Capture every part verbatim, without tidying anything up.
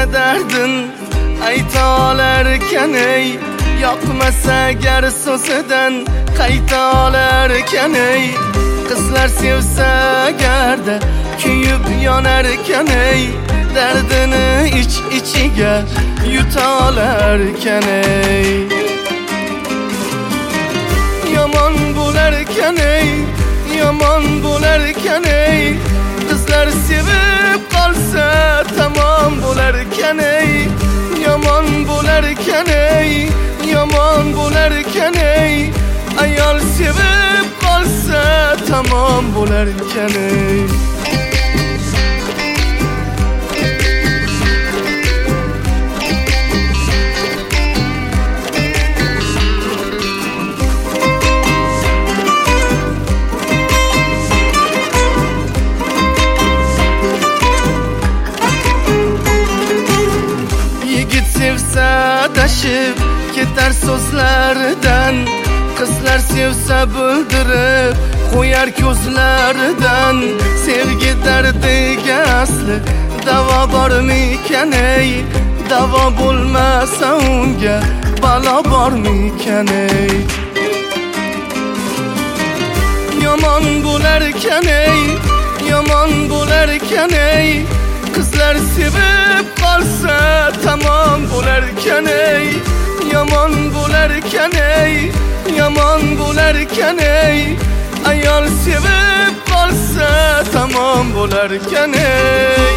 dardin ayta olarkan ey, yoqmasa agar so'zidan qayta olarkan ey. Qizlar sevsa agarda kuyib yonarkan ey, dardini ich ichiga yuta olarkan ey. Yomon bo'larkan ey, yomon bo'larkan ey, qizlar sevib qolsa tamom bo'larkan ey. Yomon bo'larkan ey, yomon bo'larkan ey, ayol sevib qolsa tamom bo'larkan ey. Sevsa adashib ketar so'zlaridan, qizlar sevsa bildirib qo'yar ko'zlaridan. Sevgi dardiga asli davo bormikan ey, davo bo'lmasa unga balo bormikan ey. Yomon bo'larkan ey, yomon bo'larkan ey, qizlar sevib qolsa tamom bo'larkan ey. Yomon bo'larkan ey, yomon bo'larkan ey, ayol sevib qolsa tamom bo'larkan ey.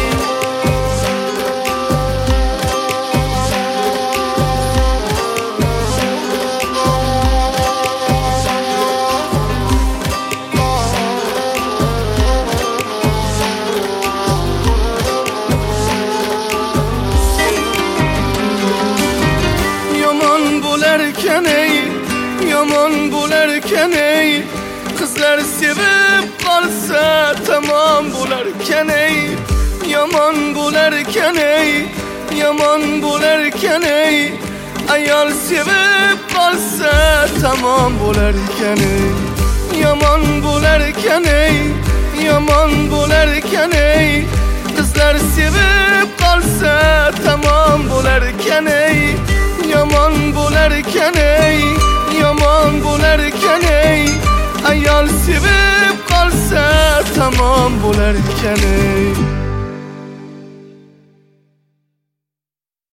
Bo'larkan ey, yomon bo'larkan ey, qizlar sevib qolsa tamom bo'larkan ey. Yomon bo'larkan ey, yomon bo'larkan ey, ayol sevib qolsa tamom bo'larkan ey. Yomon bo'larkan ey, yomon bo'larkan ey, qizlar sevib qolsa tamom bo'larkan ey. Yomon bo'larkan ey, yomon bo'larkan ey, ayol sevib qolsa tamom bo'larkan ey.